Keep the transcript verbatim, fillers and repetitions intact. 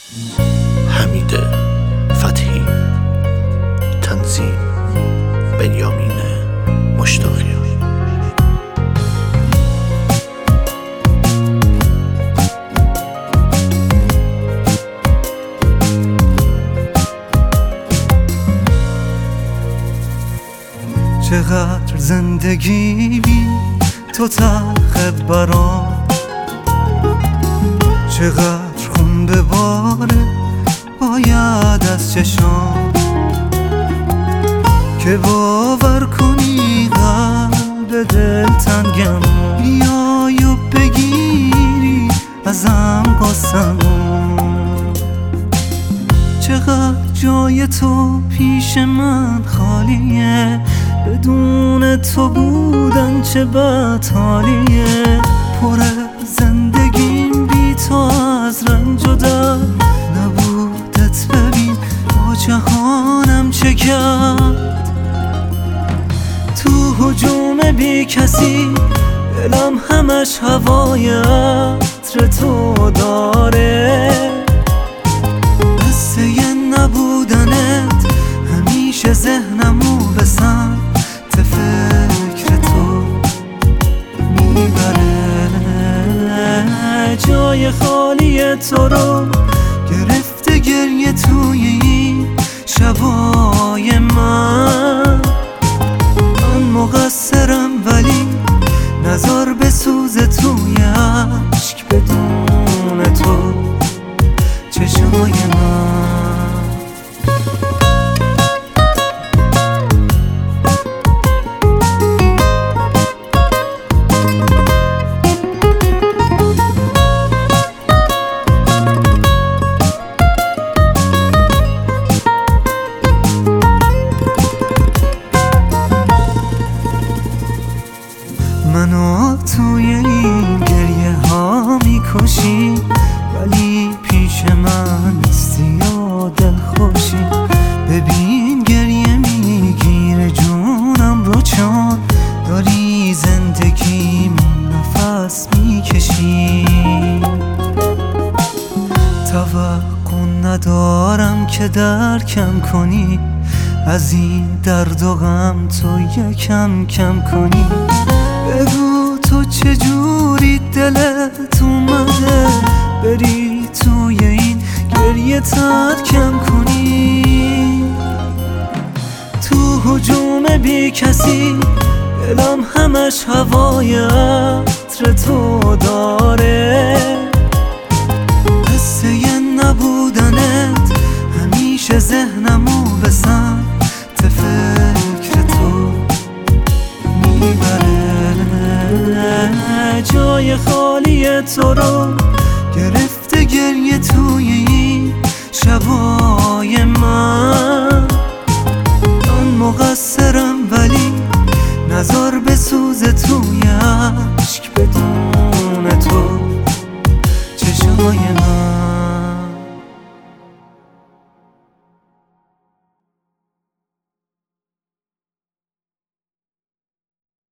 حمید فتحی، تنظیم بنیامین مشتاقیان. چقدر زندگی بی تو تلخ برام، چقدر خون به باره باید از چشام، که باور کنی قلب دلتنگم بیای و بگیری ازم قسمو. چقدر جای تو پیش من خالیه، بدون تو بودن چه بدحالیه. پر زندگیم بی تو از رنج و درد نبودت، ببین با جهانم چه کرد. تو هجوم بی کسی دلم همش هوای عطر تو داره، قصه نبودنت همیشه ذهنمو به سمت فکر تو میبره. جای خالی تو رو گرفته گریه توی این شبای من. من مقصرم ولی نزار بسوزه توی عشق بدون تو چشمای من. منو توی این گریه ها میکشی، ولی پیش من نیستی و دل خوشی. ببین گریه میگیره جونم رو، چون داری زندگیمون نفس میکشی. توقع ندارم که درکم کنی از این درد و غم، تو یکم کم کنی. بگو تو چجوری دلت اومده بری توی این گریه ترکم کنی. تو هجوم بی کسی دلم همش هوای عطر تو داره، قصه نبودنت همیشه ذهنمو به سمت فکر تو میبره. جای خالی تو رو گرفته گریه توی این شبای من. من مقصرم ولی نزار بسوزه توی عشق بدون تو چشمای من.